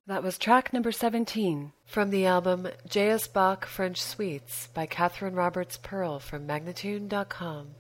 That was track number 17 from the album J.S. Bach French Suites by Catherine Roberts Pearl from Magnatune.com.